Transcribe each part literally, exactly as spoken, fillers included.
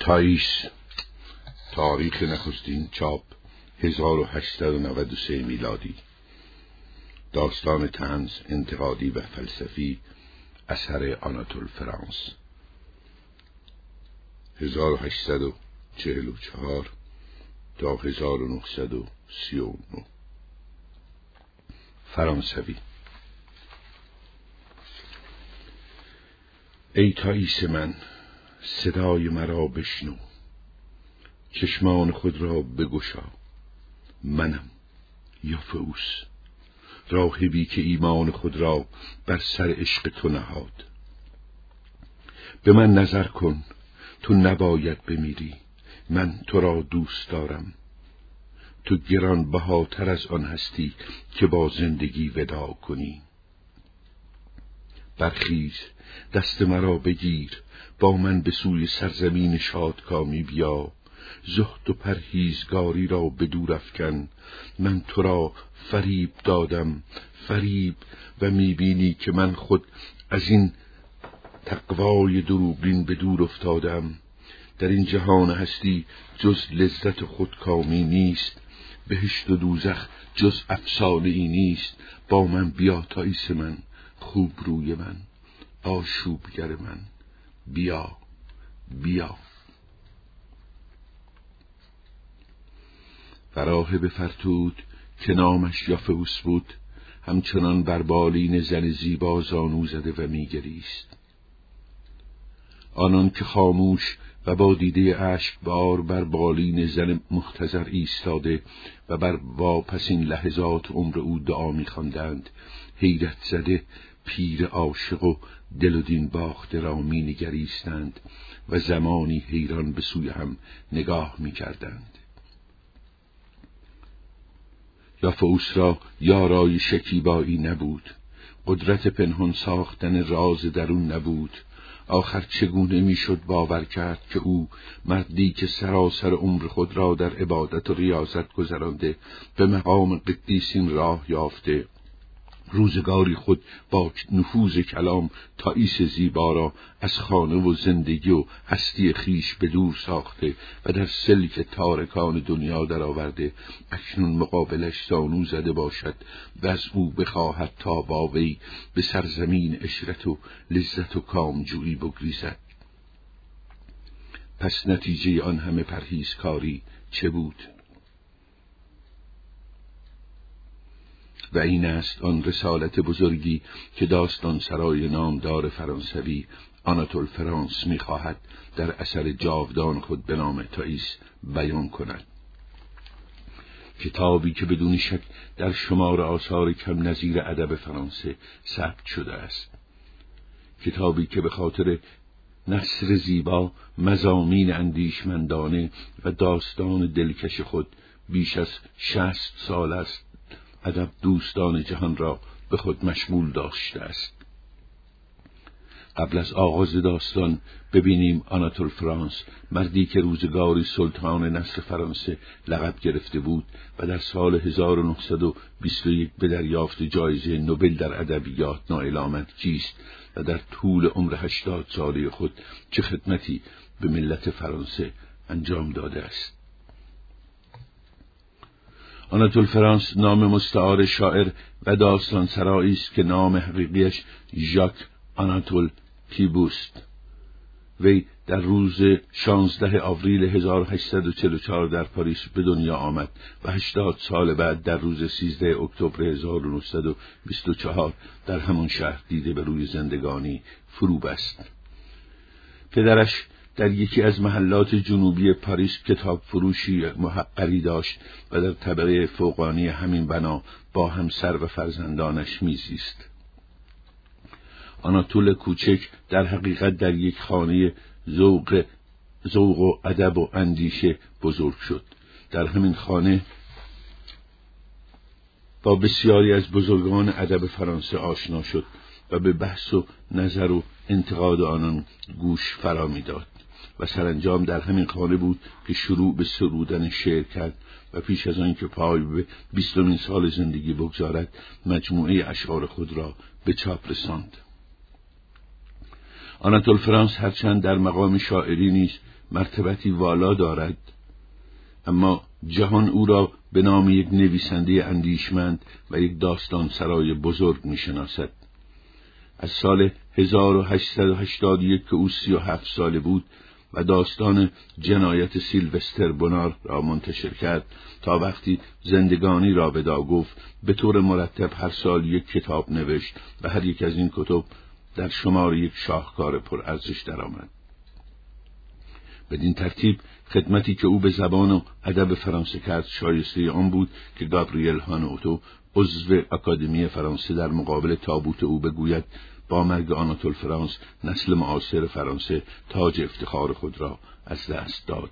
تائیس، تاریخ نخستین چاپ هزار و هشتصد و نود و سه میلادی. داستان طنز انتقادی و فلسفی اثر آناتول فرانس، هزار و هشتصد و چهل و چهار تا هزار و نهصد و سی و نه. فرانسوی. ای تائیس من، صدای مرا بشنو، چشمان خود را بگشا. منم یافئوس، راهبی که ایمان خود را بر سر عشق تو نهاد. به من نظر کن، تو نباید بمیری، من تو را دوست دارم. تو گران بهاتر از آن هستی که با زندگی وداع کنی. برخیز، دست مرا بگیر، با من به سوی سرزمین شادکامی بیا. زهد و پرهیزگاری را به دور افکن، من تو را فریب دادم، فریب، و میبینی که من خود از این تقوای دروغین به دور افتادم. در این جهان هستی جز لذت خودکامی نیست، بهشت و دوزخ جز افسانه ای نیست. با من بیا تائیس من، خوب روی من، آشوبگر من، بیا بیا. و راهب فرتود که نامش یافئوس بود، همچنان بر بالین زن زیبا زانو زده و میگریست. آنان که خاموش و با دیده اشک بار بر بالین زن مختضر ایستاده و بر واپسین لحظات عمر او دعا می‌خواندند، حیرت زده پیر عاشق و دل و دین باخته را می‌نگریستند و زمانی حیران به سوی هم نگاه می‌کردند. یافئوس را یارای شکیبایی نبود، قدرت پنهان ساختن راز درون نبود. آخر چگونه میشد باور کرد که او، مردی که سراسر عمر خود را در عبادت و ریاضت گذرانده، به مقام قدیسین راه یافته، روزگاری خود با نفوذ کلام تائیس زیبا را از خانه و زندگی و هستی خیش به دور ساخته و در سلک تارکان دنیا درآورده، اکنون مقابلش زانو زده باشد و از او بخواهد تا با وی به سرزمین عشرت و لذت و کامجویی بگریزد. پس نتیجه آن همه پرهیزکاری چه بود؟ و این است آن رسالت بزرگی که داستان سرای نامدار فرانسوی آناتول فرانس می‌خواهد در اثر جاودان خود به نام تائیس بیان کند. کتابی که بدون شک در شمار آثار کم نظیر ادب فرانسه ثبت شده است. کتابی که به خاطر نثر زیبا، مضامین اندیشمندانه و داستان دلکش خود بیش از شصت سال است ادب دوستان جهان را به خود مشمول داشته است. قبل از آغاز داستان ببینیم آناتول فرانس، مردی که روزگاری سلطان نثر فرانسه لقب گرفته بود و در سال هزار و نهصد و بیست و یک به دریافت جایزه نوبل در ادبیات نائل آمد، کیست و در طول عمر هشتاد ساله خود چه خدمتی به ملت فرانسه انجام داده است. آناتول فرانس نام مستعار شاعر و داستان سرایی است که نام حقیقیش ژاک آناتول تیبوست. وی در روز شانزده آوریل هزار و هشتصد و چهل و چهار در پاریس به دنیا آمد و هشتاد سال بعد در روز سیزده اکتبر هزار و نهصد و بیست و چهار در همان شهر دیده به روی زندگانی فرو بست. پدرش در یکی از محلات جنوبی پاریس کتاب فروشی محقری داشت و در طبقه فوقانی همین بنا با همسر و فرزندانش میزیست. آناتول کوچک در حقیقت در یک خانه ذوق ذوق و ادب و اندیشه بزرگ شد. در همین خانه با بسیاری از بزرگان ادب فرانسه آشنا شد و به بحث و نظر و انتقاد آنان گوش فرا می‌داد و سرانجام در همین خانه بود که شروع به سرودن شعر کرد و پیش از آن که پای به بیستمین سال زندگی بگذارد، مجموعه اشعار خود را به چاپ رساند. آناتول فرانس هرچند در مقام شاعری نیز مرتبتی والا دارد، اما جهان او را به نام یک نویسنده اندیشمند و یک داستان سرای بزرگ می‌شناسد. از سال هزار و هشتصد و هشتاد و یک که او سی و هفت ساله بود و داستان جنایت سیلوستر بونار را منتشر کرد تا وقتی زندگانی را ودا گفت، به طور مرتب هر سال یک کتاب نوشت و هر یک از این کتب در شمار یک شاهکار پرارزش درآمد. بدین ترتیب خدمتی که او به زبان و ادب فرانسه کرد شایسته آن بود که گابریل هانوتو، عضو آکادمی فرانسه، در مقابل تابوت او بگوید با مرگ آناتول فرانس نسل معاصر فرانسه تاج افتخار خود را از دست داد.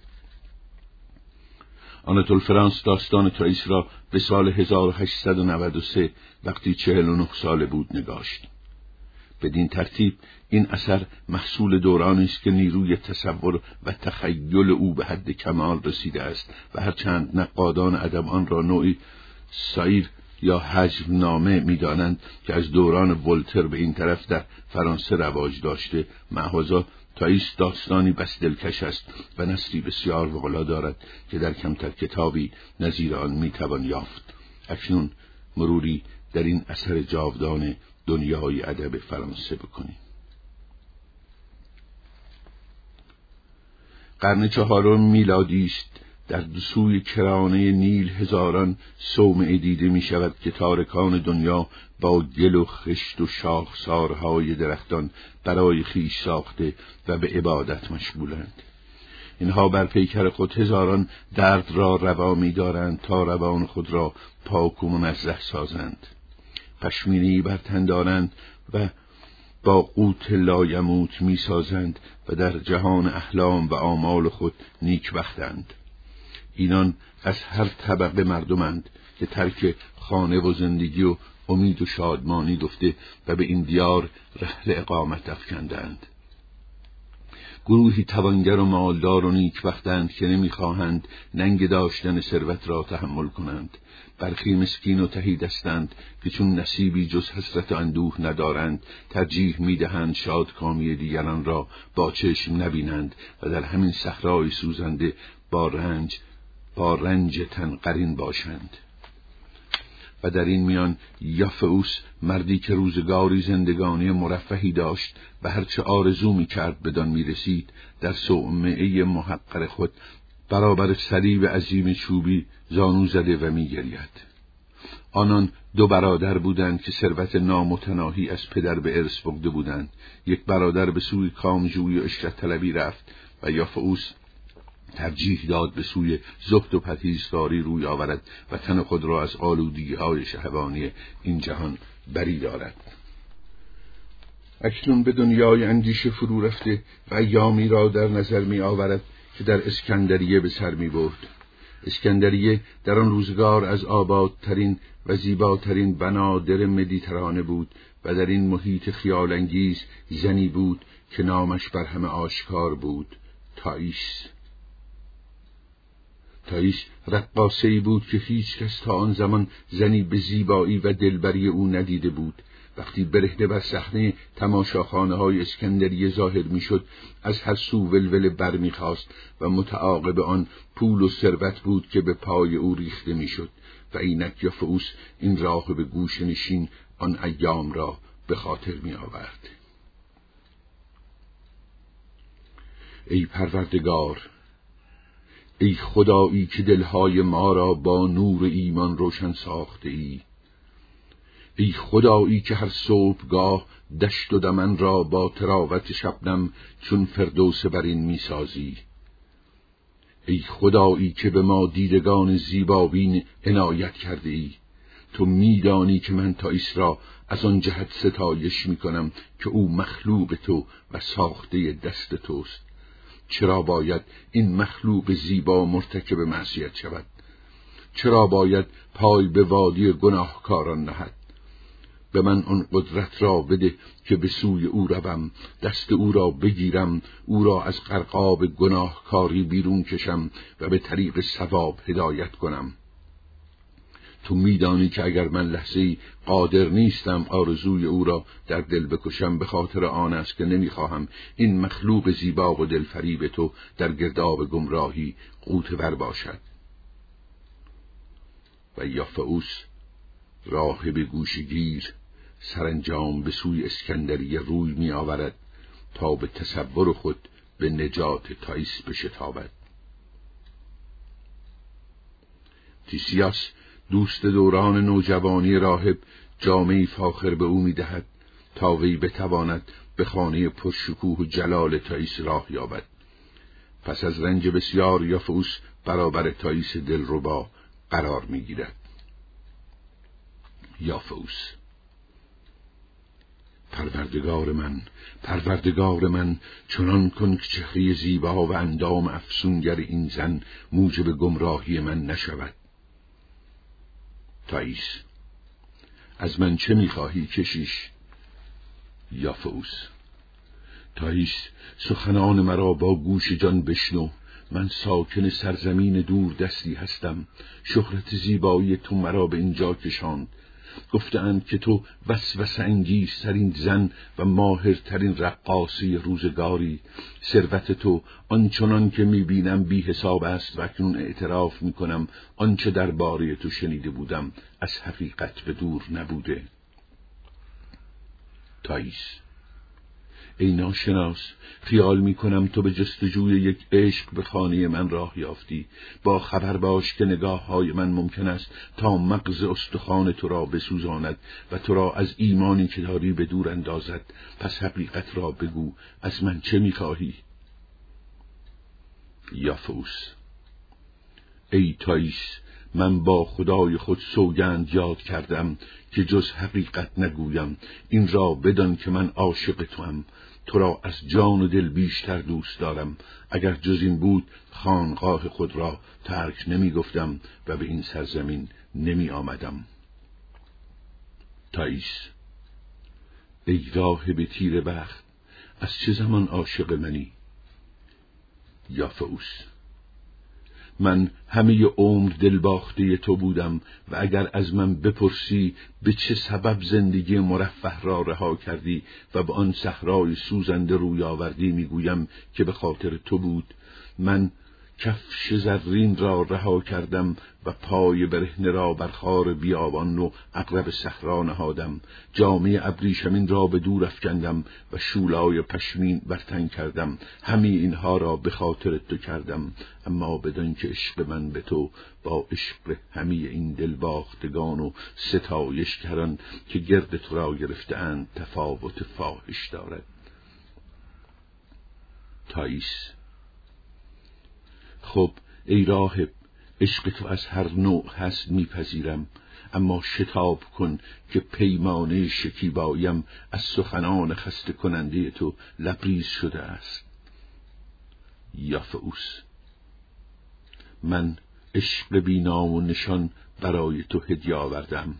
آناتول فرانس داستان تائیس را به سال هزار و هشتصد و نود و سه وقتی چهل و نه ساله بود نگاشت. بدین ترتیب این اثر محصول دورانی است که نیروی تصور و تخیل او به حد کمال رسیده است و هرچند نقادان ادب آن را نوعی سایر یا حجم نامه می‌دانند که از دوران ولتر به این طرف در فرانسه رواج داشته، معاذا تائیس داستانی بس دلکش است و نثری بسیار وقلا دارد که در کمتر کتابی نظیر آن میتوان یافت. اکنون مروری در این اثر جاودان دنیای ادب فرانسه بکنیم. قرن چهارم میلادی است. در دو سوی کرانه نیل هزاران صومعه دیده می شود که تارکان دنیا با گل و خشت و شاخسارهای درختان برای خویش ساخته و به عبادت مشغولند. اینها بر پیکر خود هزاران درد را روا می دارند تا روان خود را پاک و منزه سازند. پشمینی بر تن دارند و با قوت لایموت می سازند و در جهان احلام و آمال خود نیکبختند. اینان از هر طبقه مردمند که ترک خانه و زندگی و امید و شادمانی گفته و به این دیار رحل اقامت افکندند. گروهی توانگر و مالدار و نیکبختند که نمیخواهند ننگ داشتن ثروت را تحمل کنند. برخی مسکین و تهی دستند که چون نصیبی جز حسرت و اندوه ندارند، ترجیح میدهند شادکامی دیگران را با چشم نبینند و در همین صحرای سوزنده با رنج با رنج تن قرین باشند. و در این میان یافئوس، مردی که روزگاری زندگانی مرفهی داشت و هرچه آرزو می کرد بدان می رسید، در صومعه محقر خود برابر صلیب عظیم چوبی زانو زده و می گرید. آنان دو برادر بودند که ثروت نامتناهی از پدر به ارث برده بودند. یک برادر به سوی کامجویی و عشرت طلبی رفت و یافئوس ترجیح داد به سوی زهد و پرهیزکاری روی آورد و تن خود را از آلودگی‌های شهوانی این جهان بری دارد. اکنون به دنیای اندیشه فرو رفته و ایامی را در نظر می آورد که در اسکندریه به سر می برد. اسکندریه در آن روزگار از آبادترین و زیباترین بنادر مدیترانه بود و در این محیط خیالانگیز زنی بود که نامش بر همه آشکار بود، تائیس. تائیس رقاصه‌ای بود که هیچ کس تا آن زمان زنی به زیبایی و دلبری او ندیده بود. وقتی برهنه بر صحنه تماشاخانه‌های اسکندریه ظاهر می‌شد، از هر سو ولوله برمی‌خاست و متعاقب آن پول و ثروت بود که به پای او ریخته می‌شد و اینک یافئوس این راه به گوش نشین آن ایام را به خاطر می‌آورد. ای پروردگار، ای خدایی که دلهای ما را با نور ایمان روشن ساخته ای، ای خدایی که هر صبحگاه دشت و دمن را با تراوت شبنم چون فردوس برین می سازی، ای خدایی که به ما دیدگان زیبابین عنایت کرده ای. تو می دانی که من تائیس را از آن جهت ستایش می کنم که او مخلوق تو و ساخته دست توست. چرا باید این مخلوق زیبا مرتکب معصیت شود؟ چرا باید پای به وادی گناهکاران نهد؟ به من آن قدرت را بده که به سوی او روم، دست او را بگیرم، او را از غرقاب گناهکاری بیرون کشم و به طریق ثواب هدایت کنم. تو میدانی که اگر من لحظه‌ای قادر نیستم آرزوی او را در دل بکشم، به خاطر آن است که نمیخواهم این مخلوق زیبا و دلفریب تو در گرداب گمراهی غوطه ور باشد. و یافعوس راهب گوشگیر سرانجام به سوی اسکندریه روی می آورد تا به تصور خود به نجات تائیس بشتابد. تیسیاس دوست دوران نوجوانی راهب جامه‌ای فاخر به او می دهد تا وی بتواند به خانه پرشکوه و جلال تائیس راه یابد. پس از رنج بسیار یافعوس برابر تائیس دلربا قرار می گیرد. یافعوس: پروردگار من، پروردگار من، چنان کن که چهره زیبا و اندام افسونگر این زن موجب گمراهی من نشود. تائیس: از من چه میخواهی کشیش؟ یافعوس: تائیس، سخنان مرا با گوش جان بشنو. من ساکن سرزمین دور دستی هستم. شهرت زیبایی تو مرا به اینجا کشاند. گفتند که تو وسوسه انگیزترین زن و ماهرترین رقاصه روزگاری. ثروت تو آنچنان که میبینم بی حساب است و اکنون اعتراف میکنم آنچه درباره تو شنیده بودم از حقیقت به دور نبوده. تائیس: ای ناشناس، خیال میکنم تو به جستجوی یک عشق به خانه من راه یافتی. با خبر باش که نگاه های من ممکن است تا مغز استخوان تو را بسوزاند و تو را از ایمانی که داری به دور اندازد. پس حقیقت را بگو، از من چه میخواهی؟ یافعوس: ای تائیس، من با خدای خود سوگند یاد کردم که جز حقیقت نگویم. این را بدان که من عاشق توام. تو را از جان و دل بیشتر دوست دارم. اگر جز این بود خانقاه خود را ترک نمی گفتم و به این سرزمین نمی آمدم. تائیس: ای راهب تیره بخت، از چه زمان عاشق منی؟ یافعوس: من همه عمر دلباخته تو بودم و اگر از من بپرسی به چه سبب زندگی مرفه را رها کردی و به آن صحرای سوزنده روی آوردی، میگویم که به خاطر تو بود. من کفش زرین را رها کردم و پای برهنه را بر خار بیابان و عقرب صحرا نهادم. جامه ابریشمین را به دور افکندم و شولای پشمین بر تن کردم. همه اینها را به خاطر تو کردم، اما بدان که عشق من به تو با عشق همه این دلباختگان و ستایشگران که گرد تو را گرفته‌اند تفاوت فاحش دارد. تائیس: خب ای راهب، عشق تو از هر نوع هست میپذیرم، اما شتاب کن که پیمانه شکیباییم از سخنان خسته کننده تو لبریز شده است. یافعوس: من عشق بی نام و نشان برای تو هدیه آوردم.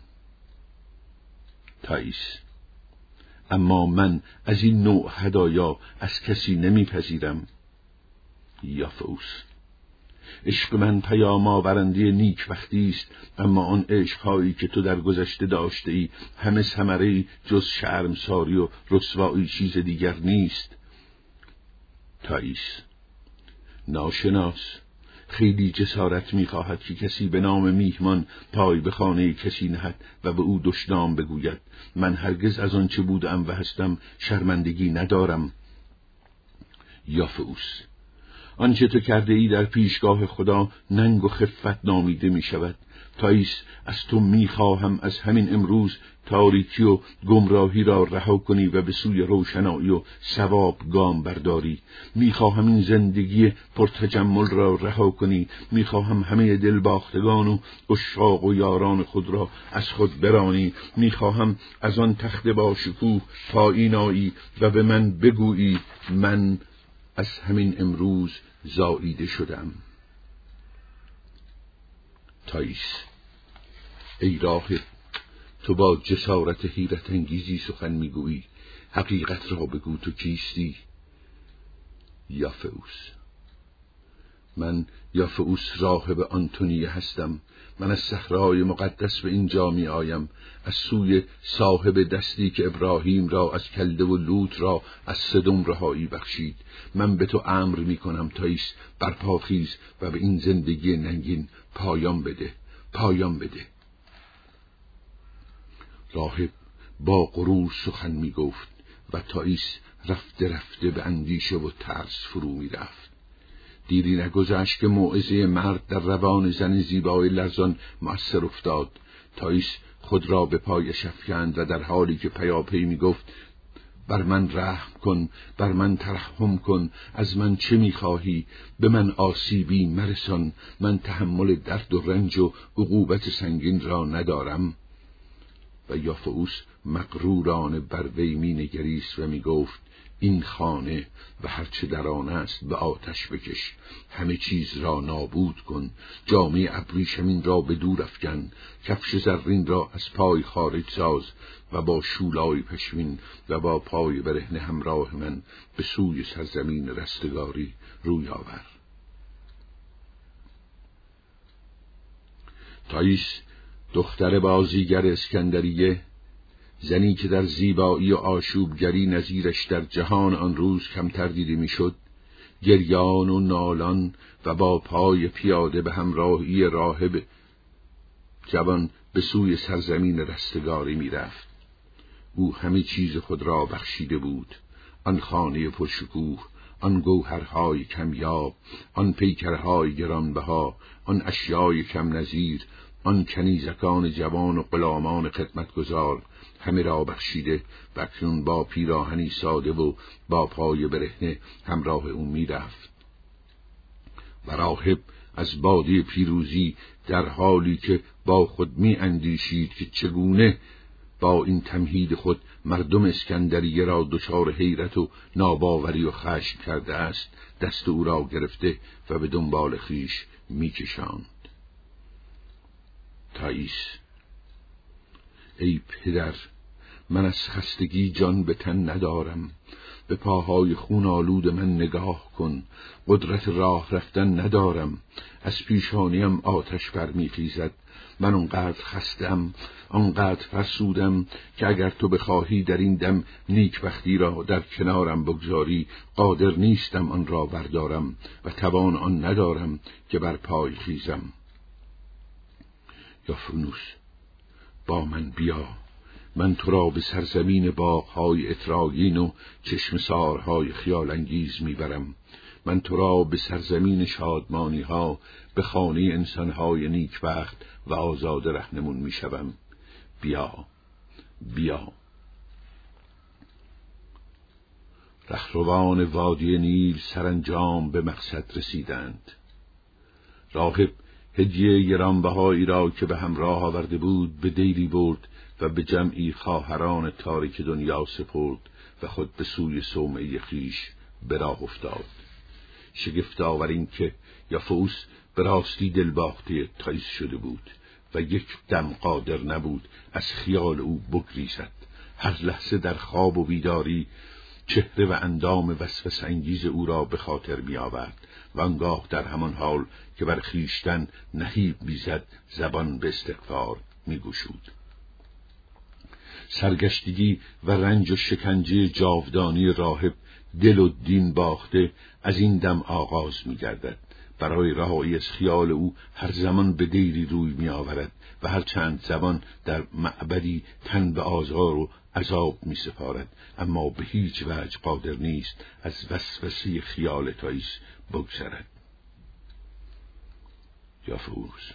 تائیس: اما من از این نوع هدایا از کسی نمیپذیرم. یافعوس: عشق من پیام آورنده نیک بختی است، اما آن عشقهایی که تو در گذشته داشته ای همه ثمره جز شرمساری و رسوایی چیز دیگر نیست. تائیس: ناشناس، خیلی جسارت می‌خواهد که کسی به نام میهمان پای به خانه کسی نهد و به او دشنام بگوید. من هرگز از آن چه بودم و هستم شرمندگی ندارم. یافعوس: آنچه تو کرده ای در پیشگاه خدا ننگ و خفت نامیده می شود. تائیس، از تو می خواهم از همین امروز تاریکی و گمراهی را رها کنی و به سوی روشنایی و ثواب گام برداری. می خواهم این زندگی پرتجمل را رها کنی. می خواهم همه دلباختگان و عشاق و یاران خود را از خود برانی. می خواهم از آن تخت با شکوه پایین آیی و به من بگویی من از همین امروز زاییده شدم. تائیس: ای راهب، تو با جسارت حیرت انگیزی سخن میگویی. حقیقت را بگو، تو کیستی؟ یافعوس: من یافئوس راهب آنتونیه هستم. من از صحرای مقدس به اینجا می آیم، از سوی صاحب دستی که ابراهیم را از کلده و لوط را از سدوم رهایی بخشید. من به تو امر می کنم تایس، برپا خیز و به این زندگی ننگین پایان بده، پایان بده. راهب با غرور سخن می گفت و تایس رفته رفته به اندیشه و ترس فرو می رفت. دیری نگذشت که موعظه مرد در روان زن زیبای لرزان مؤثر افتاد. تایس خود را به پایش افکند و در حالی که پیاپی می گفت بر من رحم کن، بر من ترحم کن، از من چه می خواهی؟ به من آسیبی مرسان، من تحمل درد و رنج و عقوبت سنگین را ندارم. و یافئوس مغرورانه بر وی می نگریست و می گفت این خانه و هرچه در آن است به آتش بکش، همه چیز را نابود کن، جامه ابریشمین را به دور افکن، کفش زرین را از پای خارج ساز و با شولای پشمین و با پای برهنه همراه من به سوی سرزمین رستگاری روی آور. تایس دختر بازیگر اسکندریه، زنی که در زیبایی و آشوبگری نظیرش در جهان آن روز کمتر دیده میشد، گریان و نالان و با پای پیاده به همراهی راهب جوان به سوی سرزمین رستگاری میرفت. او همه چیز خود را بخشیده بود، آن خانه پرشکوه، آن گوهرهای کمیاب، آن پیکرهای گرانبها، آن اشیای کم نظیر، آن کنیزکان جوان و غلامان خدمتگزار، همه را بخشیده و اکنون با پیراهنی ساده و با پای برهنه همراه او می رفت. و راهب از باده پیروزی در حالی که با خود می اندیشید که چگونه با این تمهید خود مردم اسکندریه را دچار حیرت و ناباوری و خشم کرده است، دست او را گرفته و به دنبال خویش می کشاند. تایس: ای پدر، من از خستگی جان به تن ندارم، به پاهای خون آلود من نگاه کن، قدرت راه رفتن ندارم، از پیشانیم آتش برمیخیزد، من آنقدر خستم، آنقدر فرسودم که اگر تو بخواهی در این دم نیکبختی را در کنارم بگذاری، قادر نیستم آن را بردارم و توان آن ندارم که بر پای خیزم. یافئوس: با من بیا، من تو را به سرزمین باغ‌های اتراگین و چشمسارهای خیال انگیز میبرم، من تو را به سرزمین شادمانی ها، به خانه انسانهای نیکبخت و آزاد رهنمون میشوم. بیا، بیا. رهروان وادی نیل سرانجام به مقصد رسیدند. راهب هدیه گرانبهایی را که به همراه آورده بود به دیری برد و به جمعی خواهران تاریک دنیا سپرد و خود به سوی صومعه خویش به راه افتاد. شگفت آور این که یافئوس به راستی دلباخته تایس شده بود و یک دم قادر نبود از خیال او بگریزد. هر لحظه در خواب و بیداری چهره و اندام وسوسه انگیز او را به خاطر می آورد و آنگاه در همان حال که بر خویشتن نهیب میزد زبان به استغفار می گشود. سرگشتگی و رنج و شکنجه جاودانی راهب دل و دین باخته از این دم آغاز می گردد. برای رهایی از خیال او هر زمان به دیری روی می آورد و هر چند زمان در معبدی تن به آزار و عذاب می سپارد، اما به هیچ وجه قادر نیست از وسوسه خیال تایس بگذرد. یافئوس: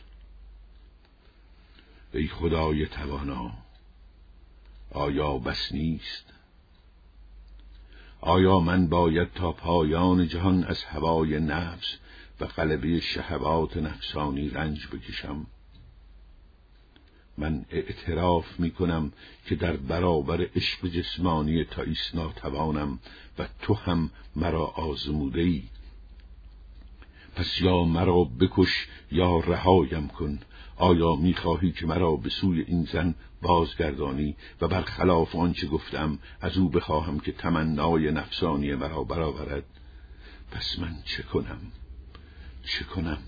ای خدای توانا، آیا بس نیست؟ آیا من باید تا پایان جهان از هوای نفس و غلبه شهوات نفسانی رنج بکشم؟ من اعتراف می کنم که در برابر عشق جسمانی تایس ناتوانم و تو هم مرا آزموده ای. پس یا مرا بکش یا رهایم کن. آیا می خواهی که مرا به سوی این زن بازگردانی و برخلاف آنچه گفتم از او بخواهم که تمنای نفسانی مرا برآورد؟ پس من چه کنم؟ چه کنم؟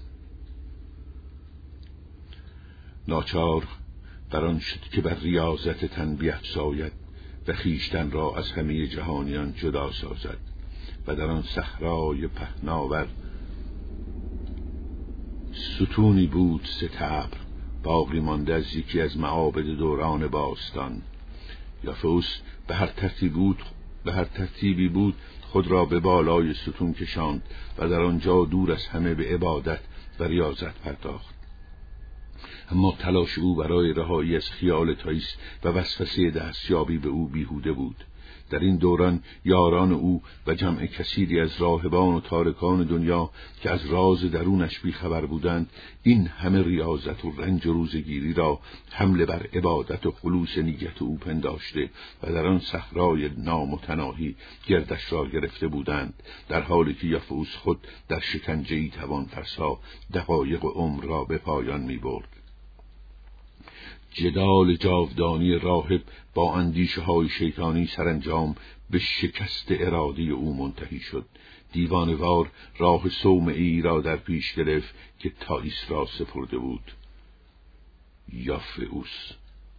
ناچار بر آن شد که بر ریاضت تن بیفزاید و خویشتن را از همه جهانیان جدا سازد و در آن صحرای پهناور ستونی بود ستبر باقی مانده از یکی از معابد دوران باستان. یافئوس به هر ترتیبی بود به هر ترتیبی بود خود را به بالای ستون کشاند و در آنجا دور از همه به عبادت و ریاضت پرداخت. اما تلاش او برای رهایی از خیال تائیس و وسوسه دستیابی به او بیهوده بود. در این دوران یاران او و جمع کثیری از راهبان و تارکان دنیا که از راز درونش بیخبر بودند این همه ریاضت و رنج و روزگیری را حمله بر عبادت و خلوص نیت او پنداشته و در آن صحرای نامتناهی گردش را گرفته بودند، در حالی که یافئوس خود در شکنجه‌ای توان فرسا دقایق عمر را به پایان می برد. جدال جاودانی راهب با اندیشه های شیطانی سرانجام به شکست اراده او منتهی شد. دیوانه‌وار راه صومعی را در پیش گرفت که تائیس را سپرده بود. یافئوس،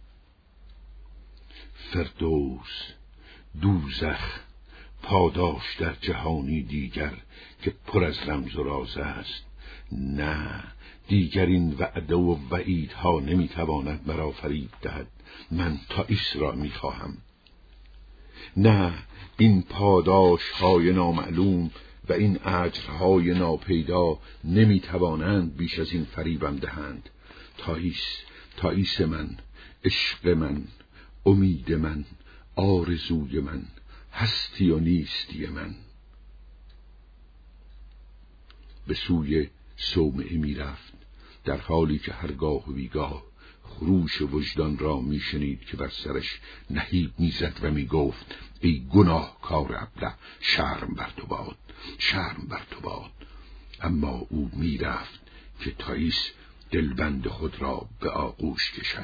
فردوس، دوزخ، پاداش در جهانی دیگر که پر از رمز و راز است. نه، دیگر این وعده و وعیدها نمیتواند مرا فریب دهد. من تائیس را میخواهم. نه، این پاداش های نامعلوم و این اجرهای ناپیدا نمیتوانند بیش از این فریبم دهند. تائیس، تائیس من، عشق من، امید من، آرزوی من، هستی و نیستی من. به سوی صومعه می رفت، در حالی که هرگاه و بیگاه خروش وجدان را می شنید که بر سرش نهیب می زد و می گفت ای گناه کار ابله، شرم بر تو باد، شرم بر تو باد. اما او می رفت که تائیس دلبند خود را به آغوش کشد.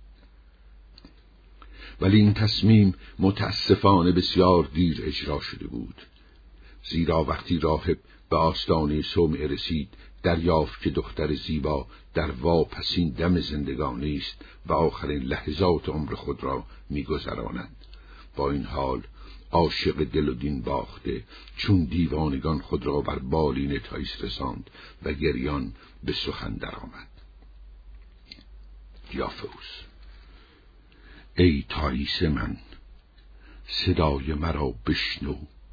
ولی این تصمیم متاسفانه بسیار دیر اجرا شده بود، زیرا وقتی راهب به آستانه صومعه رسید دریافت که دختر زیبا در واپسین دم زندگانی است و آخرین لحظات عمر خود را می‌گذراند. با این حال عاشق دل و دین باخته چون دیوانگان خود را بر بالین تائیس رساند و گریان به سخن درآمد. یافئوس، ای تائیس من، صدای مرا بشنو،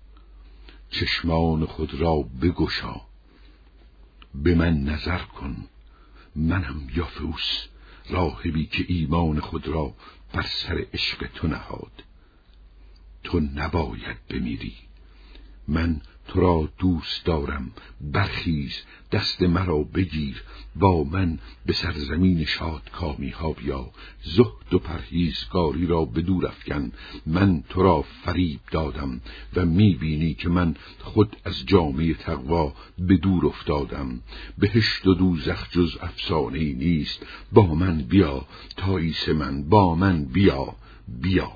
چشمان خود را بگشا، به من نظر کن. منم یافئوس، راهبی که ایمان خود را بر سر عشق تو نهاد. تو نباید بمیری، من تو را دوست دارم. برخیز، دست مرا بگیر، با من به سرزمین شادکامی ها بیا. زهد و پرهیزگاری را به دور افکن. من تو را فریب دادم و میبینی که من خود از جامعه تقوا به دور افتادم. بهشت و دوزخ جز افسانه‌ای نیست. با من بیا تائیس من، با من بیا، بیا.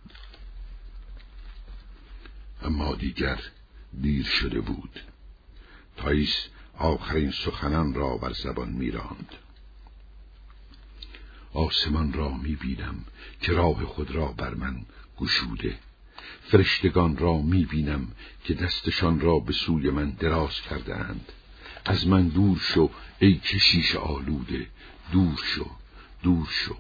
اما دیگر دیر شده بود. تائیس آخرین سخنان را بر زبان می‌راند. آسمان را می‌بینم که راه خود را بر من گشوده. فرشتگان را می‌بینم که دستشان را به سوی من دراز کرده‌اند. از من دور شو ای کشیش آلوده، دور شو، دور شو.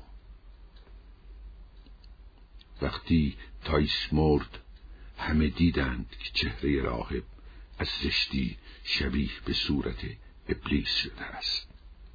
وقتی تائیس مرد همه دیدند که چهره راهب از زشتی شبیه به صورت ابلیس شده است.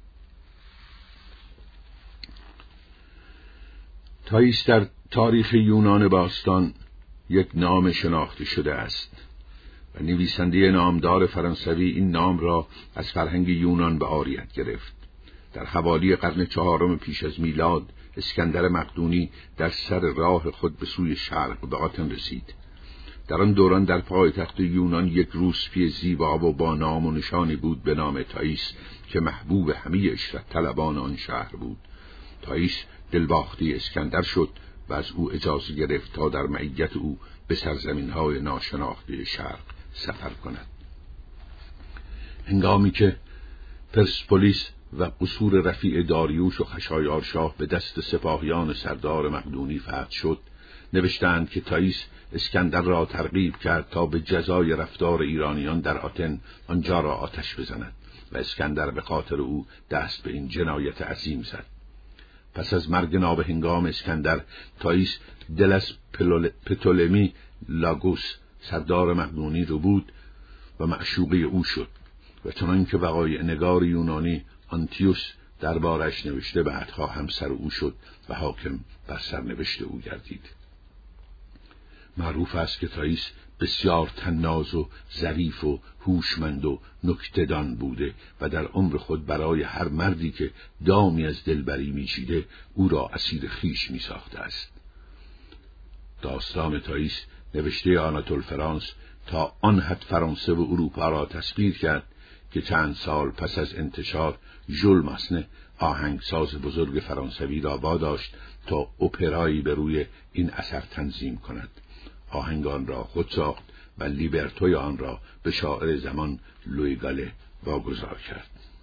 تائیس در تاریخ یونان باستان یک نام شناخته شده است و نویسنده نامدار فرانسوی این نام را از فرهنگ یونان به عاریت گرفت. در حوالی قرن چهارم پیش از میلاد اسکندر مقدونی در سر راه خود به سوی شرق به آتن رسید. در آن دوران در پایتخت یونان یک روسپی زیبا و با نام و نشانی بود به نام تائیس که محبوب همه عشرت طلبان آن شهر بود. تائیس دلباخته اسکندر شد و از او اجازه گرفت تا در معیت او به سرزمین‌های ناشناخته شرق سفر کند. هنگامی که پرسپولیس و قصور رفیع داریوش و خشایارشاه به دست سپاهیان سردار مقدونی فتح شد، نوشتند که تائیس اسکندر را ترغیب کرد تا به جزای رفتار ایرانیان در آتن آنجا را آتش بزند و اسکندر به خاطر او دست به این جنایت عظیم زد. پس از مرگ نابهنگام اسکندر، تائیس دل از پتولمی لاگوس سردار مقدونی رو بود و معشوقه او شد و چنان که وقایع نگار یونانی آنتیوس دربارش نوشته بعدها همسر او شد و حاکم بر سرنوشت او گردید. معروف است که تائیس بسیار طناز و ظریف و هوشمند و نکته‌دان بوده و در عمر خود برای هر مردی که دامی از دلبری میچیده او را اسیر خویش میساخته است. داستان تائیس نوشته آناتول فرانس تا آن حد فرانسه و اروپا را تسخیر کرد که چند سال پس از انتشار ژول ماسنه آهنگساز بزرگ فرانسوی را واداشت تا اپرایی به روی این اثر تنظیم کند. آهنگ آن را خود ساخت و لیبرتوی آن را به شاعر زمان لوی گاله واگذار کرد.